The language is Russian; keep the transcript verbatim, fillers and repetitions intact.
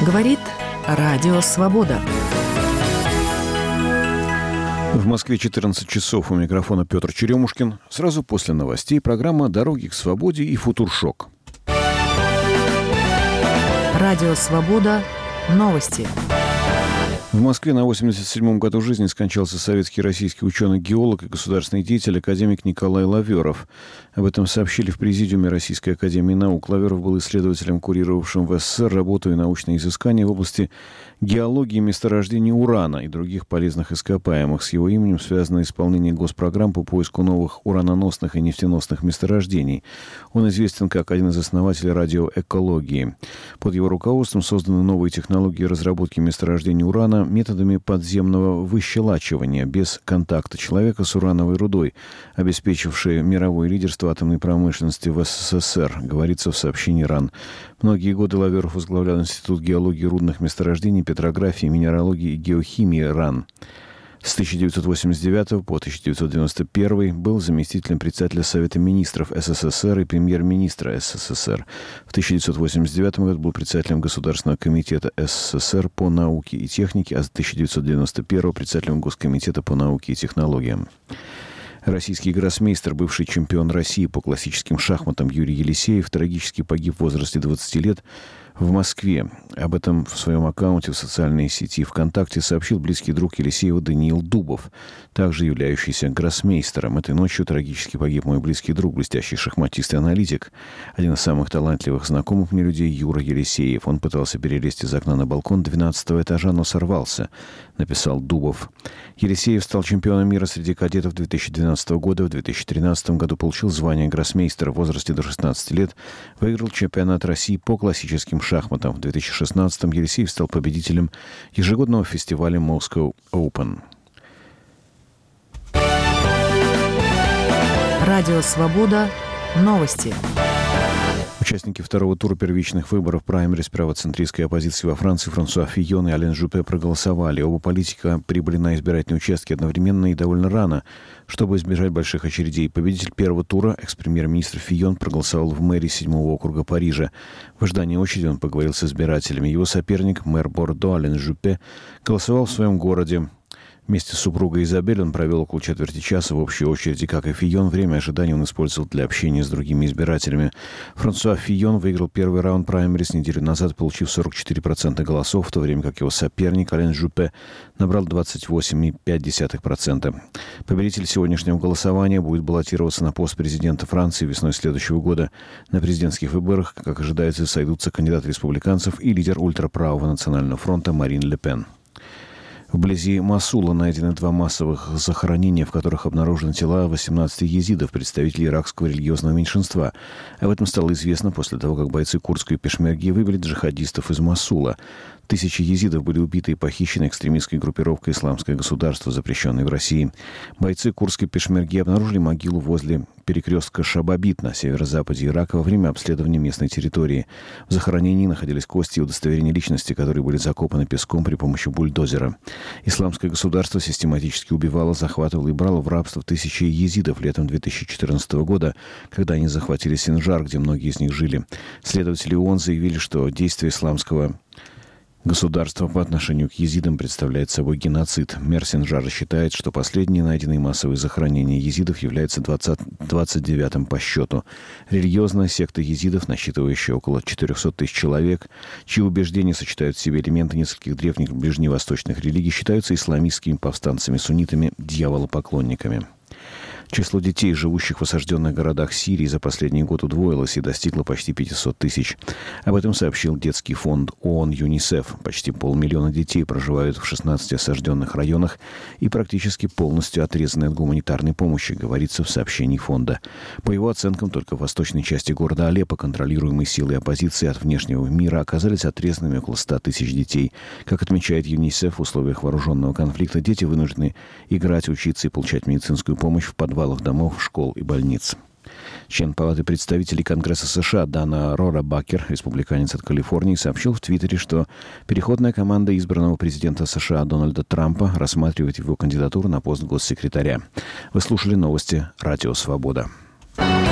Говорит Радио Свобода. В Москве четырнадцать часов. У микрофона Петр Черемушкин. Сразу после новостей программа «Дороги к свободе» и «Футуршок». Радио Свобода. Новости. В Москве на восемьдесят седьмом году жизни скончался советский российский ученый-геолог и государственный деятель, академик Николай Лаверов. Об этом сообщили в Президиуме Российской академии наук. Лаверов был исследователем, курировавшим в СССР работу и научные изыскания в области геологии, месторождений урана и других полезных ископаемых. С его именем связано исполнение госпрограмм по поиску новых ураноносных и нефтеносных месторождений. Он известен как один из основателей радиоэкологии. Под его руководством созданы новые технологии разработки месторождений урана методами подземного выщелачивания без контакта человека с урановой рудой, обеспечившие мировое лидерство атомной промышленности в СССР, говорится в сообщении РАН. Многие годы Лаверов возглавлял Институт геологии рудных месторождений, петрографии, минералогии и геохимии РАН. С тысяча девятьсот восемьдесят девятого по тысяча девятьсот девяносто первый был заместителем председателя Совета министров СССР и премьер-министра СССР. В тысяча девятьсот восемьдесят девятом году был председателем Государственного комитета СССР по науке и технике, а с тысяча девятьсот девяносто первого председателем Госкомитета по науке и технологиям. Российский гроссмейстер, бывший чемпион России по классическим шахматам Юрий Елисеев, трагически погиб в возрасте двадцати лет в Москве. Об этом в своем аккаунте в социальной сети ВКонтакте сообщил близкий друг Елисеева Даниил Дубов, также являющийся гроссмейстером. Этой ночью трагически погиб мой близкий друг, блестящий шахматист и аналитик, один из самых талантливых знакомых мне людей Юра Елисеев. Он пытался перелезть из окна на балкон двенадцатого этажа, но сорвался, написал Дубов. Елисеев стал чемпионом мира среди кадетов две тысячи двенадцатого года. В две тысячи тринадцатом году получил звание гроссмейстера в возрасте до шестнадцати лет. Выиграл чемпионат России по классическим шахматам. В две тысячи шестнадцатом Елисеев стал победителем ежегодного фестиваля Moscow Open. Радио Свобода. Новости. Участники второго тура первичных выборов праймериз правоцентристской оппозиции во Франции Франсуа Фийон и Ален Жюпе проголосовали. Оба политика прибыли на избирательные участки одновременно и довольно рано, чтобы избежать больших очередей. Победитель первого тура, экс-премьер-министр Фийон, проголосовал в мэрии седьмого округа Парижа. В ожидании очереди он поговорил с избирателями. Его соперник, мэр Бордо Ален Жюпе, голосовал в своем городе. Вместе с супругой Изабель он провел около четверти часа в общей очереди. Как и Фийон, время ожидания он использовал для общения с другими избирателями. Франсуа Фийон выиграл первый раунд праймериз неделю назад, получив сорок четыре процента голосов, в то время как его соперник Ален Жюпе набрал двадцать восемь целых пять десятых процента. Победитель сегодняшнего голосования будет баллотироваться на пост президента Франции весной следующего года. На президентских выборах, как ожидается, сойдутся кандидат республиканцев и лидер ультраправого национального фронта Марин Ле Пен. Вблизи Мосула найдены два массовых захоронения, в которых обнаружены тела восемнадцати езидов, представителей иракского религиозного меньшинства. Об этом стало известно после того, как бойцы курдской пешмерги вывели джихадистов из Мосула. Тысячи езидов были убиты и похищены экстремистской группировкой «Исламское государство», запрещенной в России. Бойцы курдской пешмерги обнаружили могилу возле перекрестка Шабабит на северо-западе Ирака во время обследования местной территории. В захоронении находились кости и удостоверения личности, которые были закопаны песком при помощи бульдозера. Исламское государство систематически убивало, захватывало и брало в рабство тысячи езидов летом две тысячи четырнадцатого года, когда они захватили Синджар, где многие из них жили. Следователи ООН заявили, что действия исламского государство по отношению к езидам представляет собой геноцид. Мэр Синджара считает, что последние найденные массовые захоронения езидов являются двадцать девятым по счету. Религиозная секта езидов, насчитывающая около четырехсот тысяч человек, чьи убеждения сочетают в себе элементы нескольких древних ближневосточных религий, считаются исламистскими повстанцами-суннитами, дьяволопоклонниками. Число детей, живущих в осажденных городах Сирии, за последний год удвоилось и достигло почти пятисот тысяч. Об этом сообщил детский фонд ООН ЮНИСЕФ. Почти полмиллиона детей проживают в шестнадцати осажденных районах и практически полностью отрезаны от гуманитарной помощи, говорится в сообщении фонда. По его оценкам, только в восточной части города Алеппо, контролируемой силой оппозиции от внешнего мира, оказались отрезанными около ста тысяч детей. Как отмечает ЮНИСЕФ, в условиях вооруженного конфликта дети вынуждены играть, учиться и получать медицинскую помощь в подвалах домов, школ и больниц. Член Палаты представителей Конгресса США Дана Рора-Бакер, республиканец от Калифорнии, сообщил в Твиттере, что переходная команда избранного президента США Дональда Трампа рассматривает его кандидатуру на пост госсекретаря. Вы слушали новости «Радио Свобода».